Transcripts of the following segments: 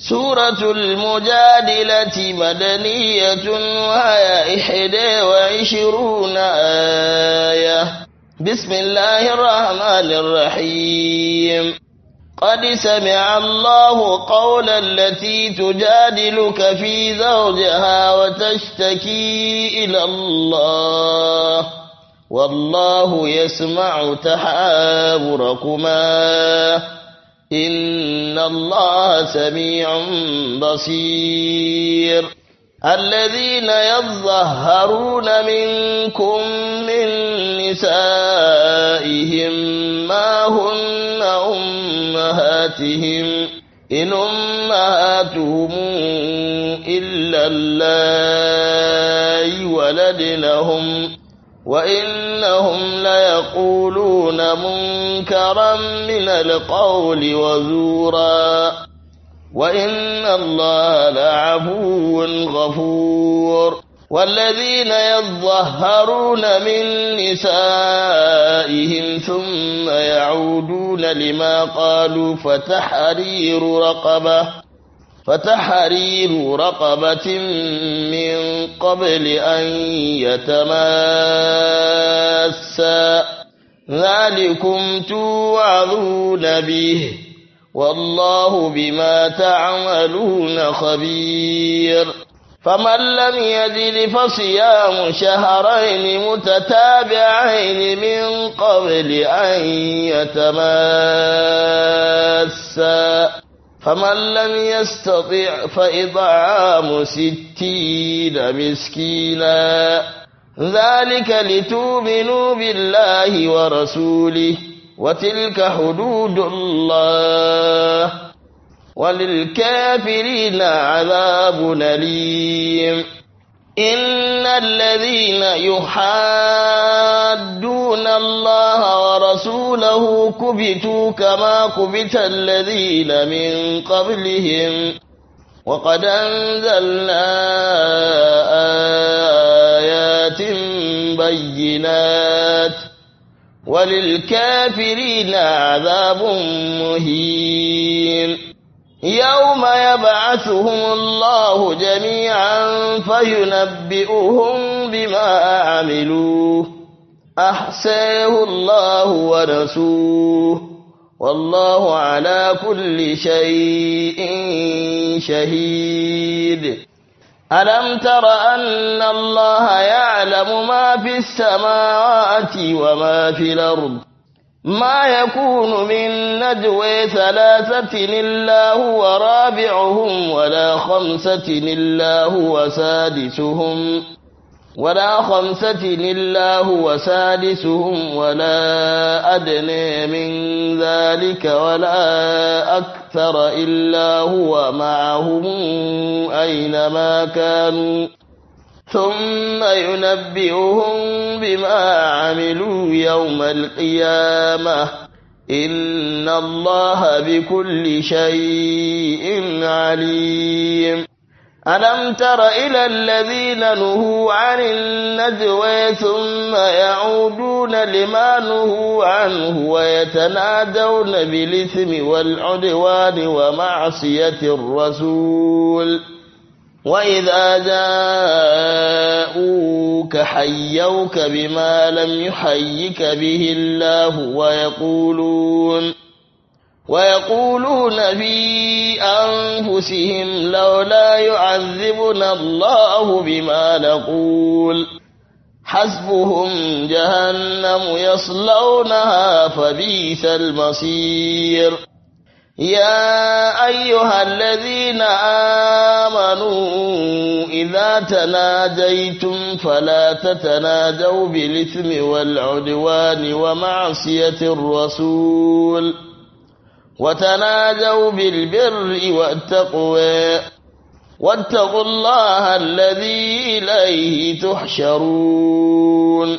سورة المجادلة مدنية وهي 21 آية. بسم الله الرحمن الرحيم. قد سمع الله قول التي تجادلك في زوجها وتشتكي إلى الله والله يسمع تحاوركما إن الله سميع بصير. الذين يظهرون منكم من نسائهم ما هن أمهاتهم إن أمهاتهم إلا اللائي ولدنهم وإنهم ليقولون منكرا من القول وزورا وإن الله لعفو غفور. والذين يظهرون من نسائهم ثم يعودون لما قالوا فتحرير رقبة من قبل أن يتماسا ذلكم توعظون به والله بما تعملون خبير. فمن لم يجد فصيام شهرين متتابعين من قبل أن يتماسا فمن لم يستطع فإطعام 60 مسكينا ذلك لتؤمنوا بالله ورسوله وتلك حدود الله وللكافرين عذاب أليم. إن الذين يحادون الله ورسوله كبتوا كما كبت الذين من قبلهم وقد أنزلنا آيات بينات وللكافرين عذاب مهين. يوم يبعثهم الله جميعا فينبئهم بما عملوا أحصاه الله ونسوه والله على كل شيء شهيد. ألم تر أن الله يعلم ما في السماوات وما في الأرض ما يكون من نجوى 3 إلا هو رابعهم ولا 5 إلا هو سادسهم ولا أدنى من ذلك ولا أكثر إلا هو معهم أينما كانوا ثم ينبئهم بما عملوا يوم القيامة إن الله بكل شيء عليم. ألم تر إلى الذين نهوا عن النجوى ثم يعودون لما نهوا عنه ويتنادون بالإثم والعدوان ومعصية الرسول وإذا جاءوك حيوك بما لم يحيك به الله ويقولون في أنفسهم لولا يعذبنا الله بما نقول حسبهم جهنم يصلونها فبئس المصير. يا أيها الذين آمنوا إذا تناجيتم فلا تتناجوا بالإثم والعدوان ومعصية الرسول وتناجوا بالبر والتقوى واتقوا الله الذي إليه تحشرون.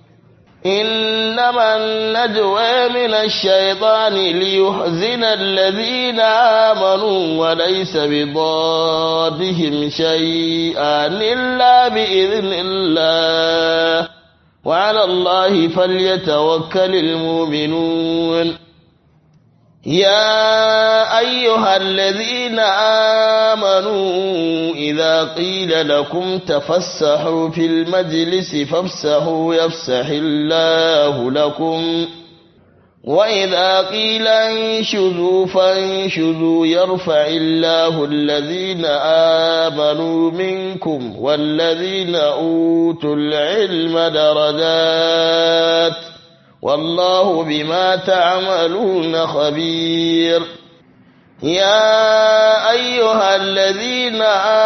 إنما النجوى من الشيطان ليحزن الذين آمنوا وليس بضارهم شيئا إلا بإذن الله وعلى الله فليتوكل المؤمنون. يا أيها الذين آمنوا إذا قيل لكم تفسحوا في المجلس فافسحوا يفسح الله لكم وإذا قيل انشزوا فانشزوا يرفع الله الذين آمنوا منكم والذين أوتوا العلم درجات والله بما تعملون خبير يا أيها الذين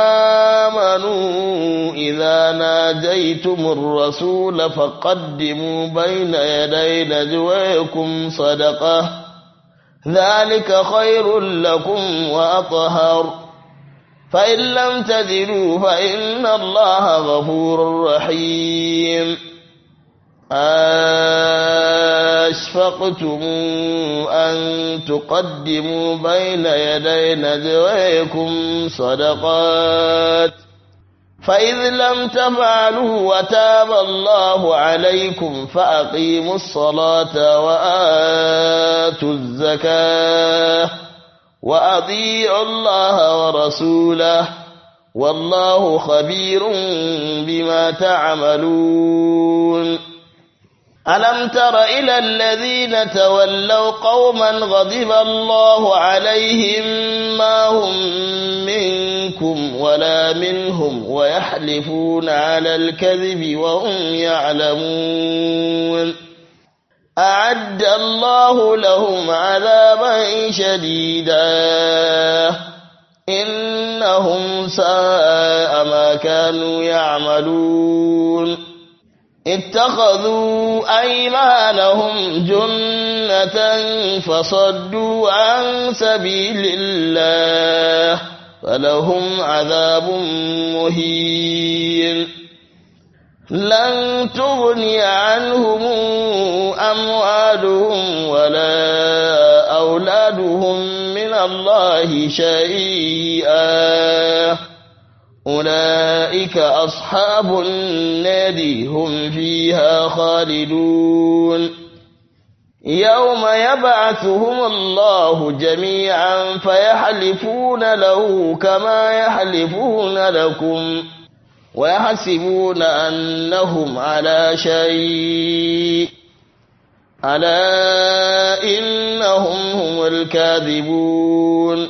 آمنوا إذا ناجيتم الرسول فقدموا بين يدي نجويكم صدقة ذلك خير لكم وأطهر فإن لم تجدوا فإن الله غفور رحيم أشفقتم أن تقدموا بين يدي نجويكم صدقات فإذ لم تفعلوا وتاب الله عليكم فأقيموا الصلاة وآتوا الزكاة وأطيعوا الله ورسوله والله خبير بما تعملون ألم تر إلى الذين تولوا قوما غضب الله عليهم ما هم منكم ولا منهم ويحلفون على الكذب وهم يعلمون أعد الله لهم عذابا شديدا إنهم ساء ما كانوا يعملون اتخذوا أيمانهم جنة فصدوا عن سبيل الله فلهم عذاب مهين لن تغني عنهم أموالهم ولا أولادهم من الله شيئا أولئك أصحاب النار هم فيها خالدون يوم يبعثهم الله جميعا فيحلفون له كما يحلفون لكم ويحسبون أنهم على شيء ألا إنهم هم الكاذبون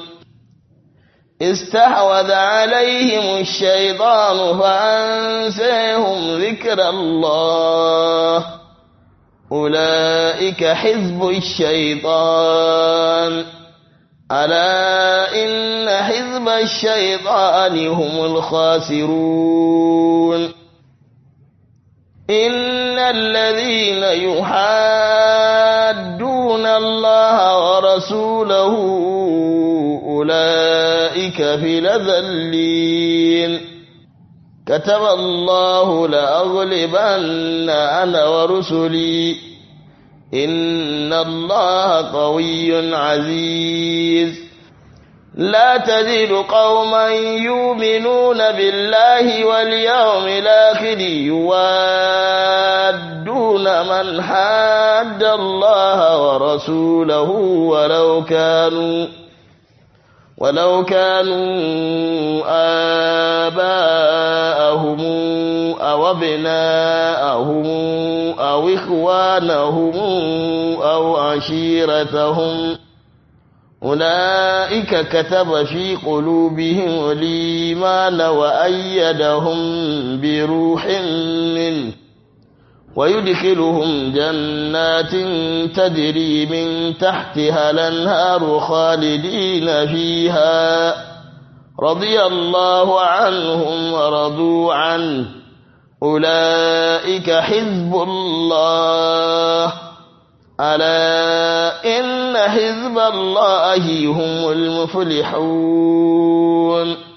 استحوذ عليهم الشيطان فأنساهم ذكر الله أولئك حزب الشيطان ألا إن حزب الشيطان هم الخاسرون إن الذين يحادون الله ورسوله أولئك في الأذلين كتب الله لأغلبن أنا ورسلي إن الله قوي عزيز لا تجد قوما يؤمنون بالله واليوم الآخر يوادون من حاد الله ورسوله ولو كانوا آباءهم أو أبناءهم أو إخوانهم أو عشيرتهم أولئك كتب في قلوبهم الإيمان وأيدهم بروح منه ويدخلهم جنات تجري من تحتها الأنهار خالدين فيها رضي الله عنهم ورضوا عنه أولئك حزب الله ألا إن حزب الله هم المفلحون